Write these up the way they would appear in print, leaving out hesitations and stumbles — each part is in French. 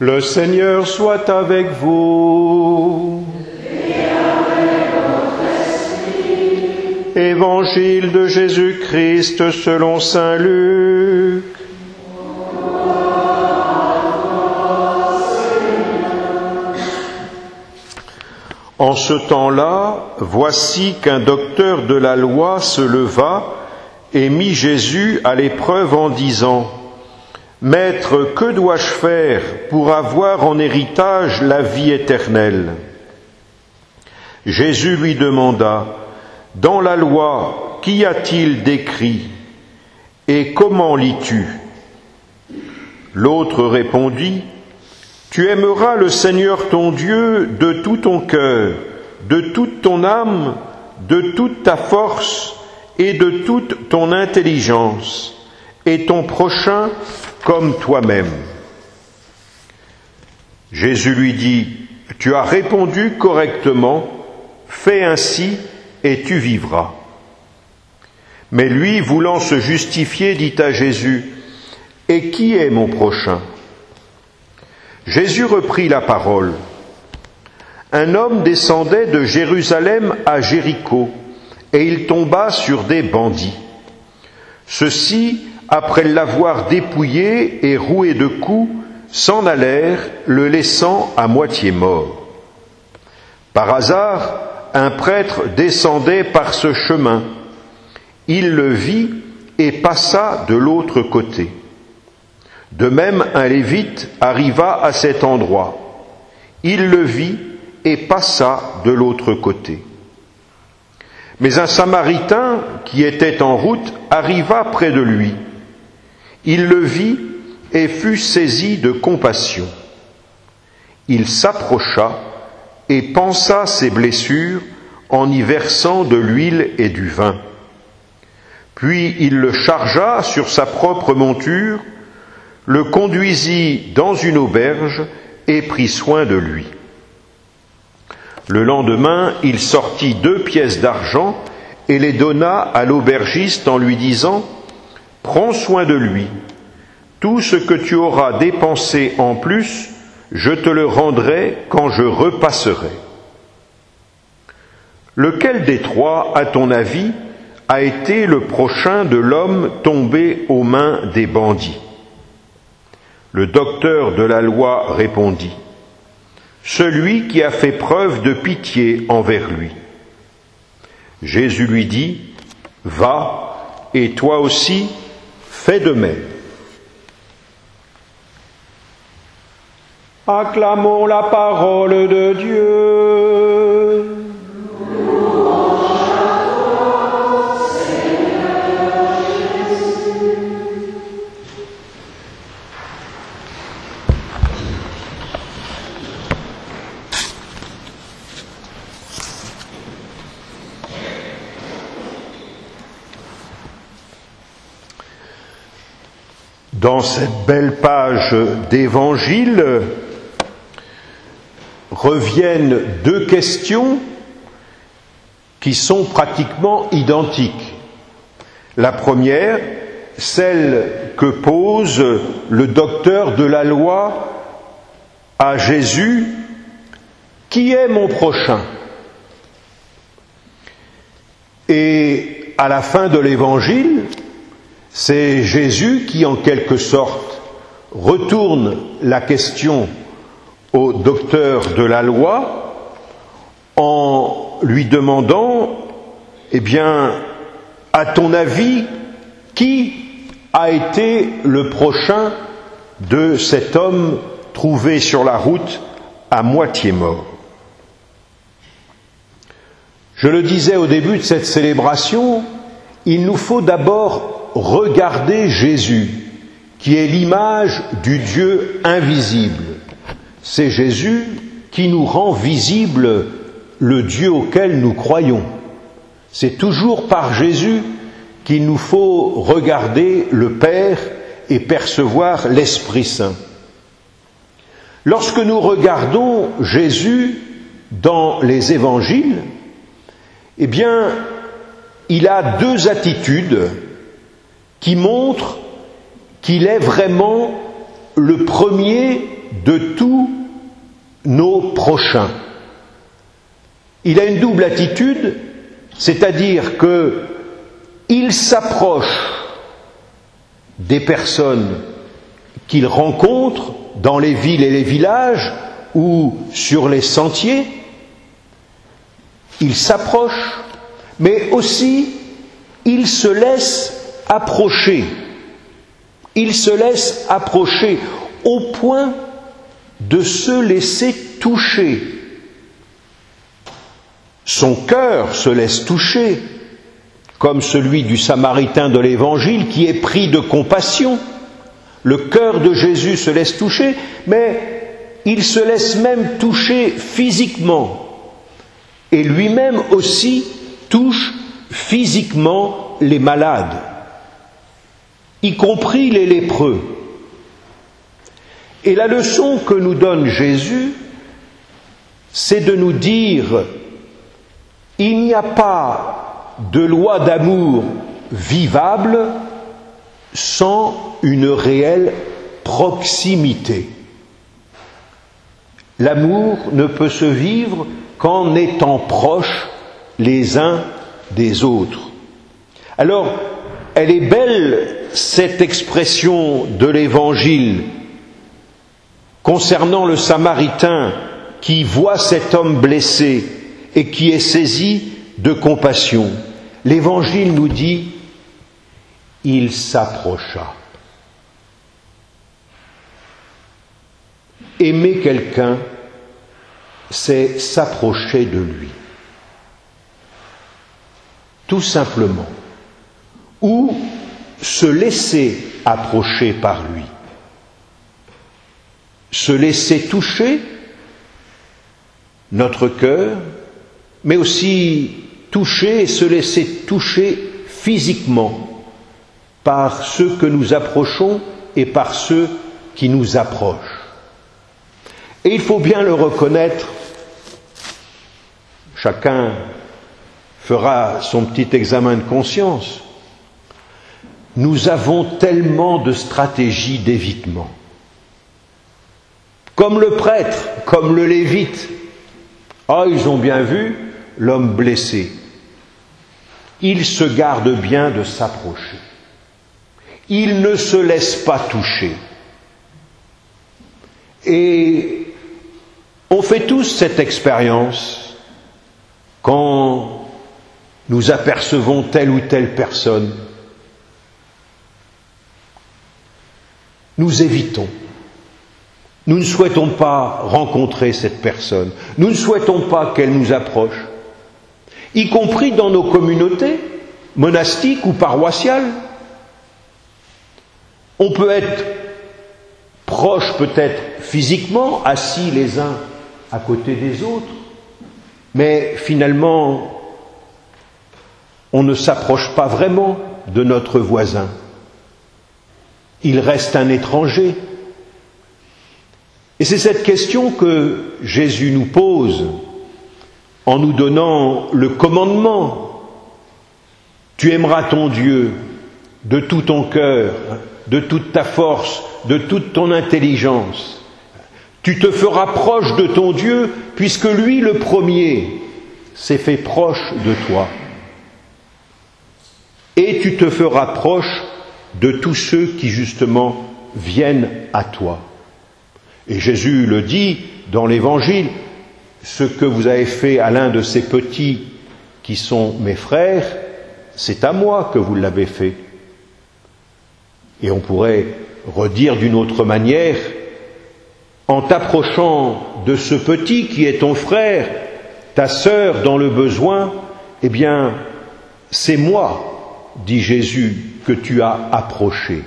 Le Seigneur soit avec vous. Et avec votre esprit. Évangile de Jésus-Christ selon saint Luc. En ce temps-là, voici qu'un docteur de la loi se leva et mit Jésus à l'épreuve en disant : « Maître, que dois-je faire pour avoir en héritage la vie éternelle ?» Jésus lui demanda : « Dans la loi, qu'y a-t-il d'écrit ? Et comment lis-tu » L'autre répondit : « Tu aimeras le Seigneur ton Dieu de tout ton cœur, de toute ton âme, de toute ta force et de toute ton intelligence, et ton prochain comme toi-même. » Jésus lui dit : « Tu as répondu correctement, fais ainsi et tu vivras. » Mais lui, voulant se justifier, dit à Jésus : « Et qui est mon prochain ?» Jésus reprit la parole. Un homme descendait de Jérusalem à Jéricho, et il tomba sur des bandits. Ceux-ci, après l'avoir dépouillé et roué de coups, s'en allèrent, le laissant à moitié mort. Par hasard, un prêtre descendait par ce chemin. Il le vit et passa de l'autre côté. De même, un lévite arriva à cet endroit. Il le vit et passa de l'autre côté. Mais un Samaritain qui était en route arriva près de lui. Il le vit et fut saisi de compassion. Il s'approcha et pansa ses blessures en y versant de l'huile et du vin. Puis il le chargea sur sa propre monture, le conduisit dans une auberge et prit soin de lui. Le lendemain, il sortit 2 pièces d'argent et les donna à l'aubergiste en lui disant : « Prends soin de lui. Tout ce que tu auras dépensé en plus, je te le rendrai quand je repasserai. » Lequel des trois, à ton avis, a été le prochain de l'homme tombé aux mains des bandits ? Le docteur de la loi répondit : « Celui qui a fait preuve de pitié envers lui. » Jésus lui dit : « Va, et toi aussi, fais de même. » Acclamons la parole de Dieu. Dans cette belle page d'Évangile reviennent 2 questions qui sont pratiquement identiques. La première, celle que pose le docteur de la loi à Jésus : « Qui est mon prochain ?» Et à la fin de l'Évangile, c'est Jésus qui, en quelque sorte, retourne la question au docteur de la loi en lui demandant : « Eh bien, à ton avis, qui a été le prochain de cet homme trouvé sur la route à moitié mort ?» Je le disais au début de cette célébration, il nous faut d'abord regarder Jésus, qui est l'image du Dieu invisible. C'est Jésus qui nous rend visible le Dieu auquel nous croyons. C'est toujours par Jésus qu'il nous faut regarder le Père et percevoir l'Esprit Saint. Lorsque nous regardons Jésus dans les évangiles, eh bien, il a 2 attitudes qui montrent qu'il est vraiment le premier de tous nos prochains. Il a une double attitude, c'est-à-dire qu'il s'approche des personnes qu'il rencontre dans les villes et les villages ou sur les sentiers. Il s'approche, mais aussi il se laisse approcher. Il se laisse approcher au point de se laisser toucher. Son cœur se laisse toucher, comme celui du Samaritain de l'Évangile qui est pris de compassion. Le cœur de Jésus se laisse toucher, mais il se laisse même toucher physiquement. Et lui-même aussi touche physiquement les malades, y compris les lépreux. Et la leçon que nous donne Jésus, c'est de nous dire: il n'y a pas de loi d'amour vivable sans une réelle proximité. L'amour ne peut se vivre qu'en étant proches les uns des autres. Alors, elle est belle, cette expression de l'Évangile concernant le Samaritain qui voit cet homme blessé et qui est saisi de compassion. L'Évangile nous dit: il s'approcha. Aimer quelqu'un, c'est s'approcher de lui. Tout simplement. Ou se laisser approcher par lui. Se laisser toucher notre cœur, mais aussi toucher et se laisser toucher physiquement par ceux que nous approchons et par ceux qui nous approchent. Et il faut bien le reconnaître, chacun fera son petit examen de conscience, nous avons tellement de stratégies d'évitement. Comme le prêtre, comme le lévite, ils ont bien vu l'homme blessé. Il se garde bien de s'approcher. Il ne se laisse pas toucher. Et on fait tous cette expérience quand nous apercevons telle ou telle personne. Nous évitons. Nous ne souhaitons pas rencontrer cette personne. Nous ne souhaitons pas qu'elle nous approche. Y compris dans nos communautés monastiques ou paroissiales. On peut être proche peut-être physiquement, assis les uns à côté des autres, mais finalement, on ne s'approche pas vraiment de notre voisin. Il reste un étranger. Et c'est cette question que Jésus nous pose en nous donnant le commandement. Tu aimeras ton Dieu de tout ton cœur, de toute ta force, de toute ton intelligence. Tu te feras proche de ton Dieu puisque lui, le premier, s'est fait proche de toi. Et tu te feras proche de tous ceux qui justement viennent à toi. Et Jésus le dit dans l'Évangile, ce que vous avez fait à l'un de ces petits qui sont mes frères, c'est à moi que vous l'avez fait. Et on pourrait redire d'une autre manière, en t'approchant de ce petit qui est ton frère, ta sœur dans le besoin, eh bien, c'est moi, dit Jésus, que tu as approché.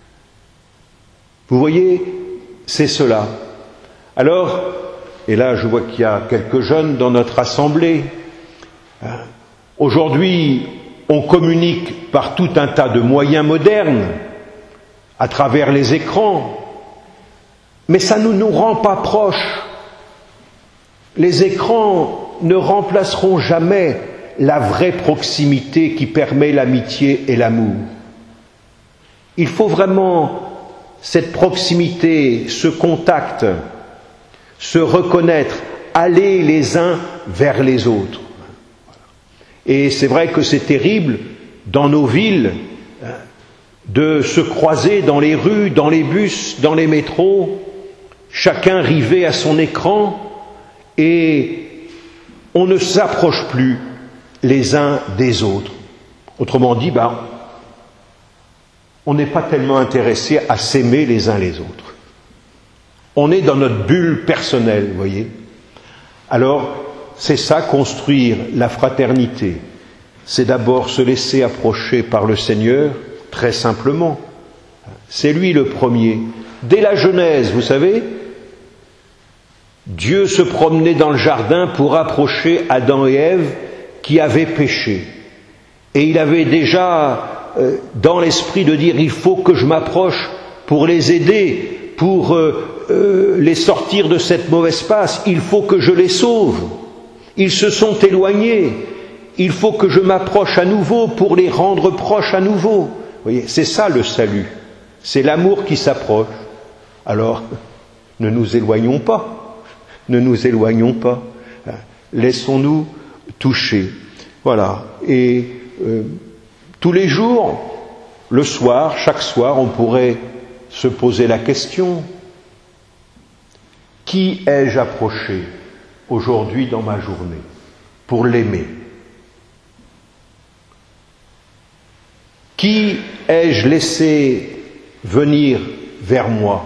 Vous voyez, c'est cela. Alors, et là je vois qu'il y a quelques jeunes dans notre assemblée, aujourd'hui on communique par tout un tas de moyens modernes, à travers les écrans, mais ça ne nous rend pas proches. Les écrans ne remplaceront jamais la vraie proximité qui permet l'amitié et l'amour. Il faut vraiment cette proximité, ce contact, se reconnaître, aller les uns vers les autres. Et c'est vrai que c'est terrible dans nos villes de se croiser dans les rues, dans les bus, dans les métros, chacun rivé à son écran, et on ne s'approche plus les uns des autres. Autrement dit, on n'est pas tellement intéressé à s'aimer les uns les autres. On est dans notre bulle personnelle, vous voyez. Alors, c'est ça, construire la fraternité. C'est d'abord se laisser approcher par le Seigneur, très simplement. C'est lui le premier. Dès la Genèse, vous savez, Dieu se promenait dans le jardin pour approcher Adam et Ève qui avaient péché. Et il avait déjà dans l'esprit de dire, il faut que je m'approche pour les aider, pour les sortir de cette mauvaise passe, il faut que je les sauve. Ils se sont éloignés, il faut que je m'approche à nouveau pour les rendre proches à nouveau. Vous voyez, c'est ça le salut, c'est l'amour qui s'approche. Alors, ne nous éloignons pas, laissons-nous toucher. Voilà, et tous les jours, le soir, chaque soir, on pourrait se poser la question, qui ai-je approché aujourd'hui dans ma journée pour l'aimer? Qui ai-je laissé venir vers moi?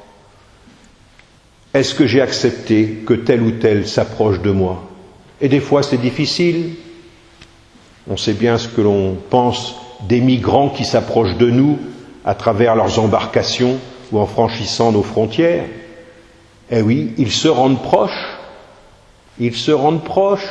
Est-ce que j'ai accepté que tel ou tel s'approche de moi? Et des fois c'est difficile. On sait bien ce que l'on pense des migrants qui s'approchent de nous à travers leurs embarcations ou en franchissant nos frontières. Eh oui, ils se rendent proches, ils s'approchent.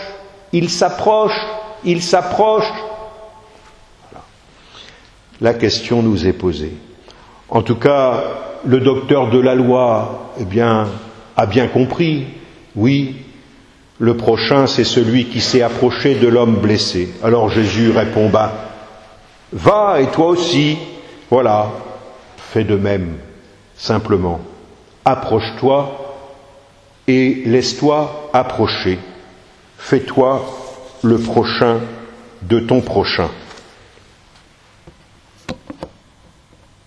Voilà. La question nous est posée. En tout cas, le docteur de la loi, a bien compris, oui, le prochain c'est celui qui s'est approché de l'homme blessé. Alors Jésus répond, va et toi aussi, voilà, fais de même, simplement. Approche-toi et laisse-toi approcher. Fais-toi le prochain de ton prochain.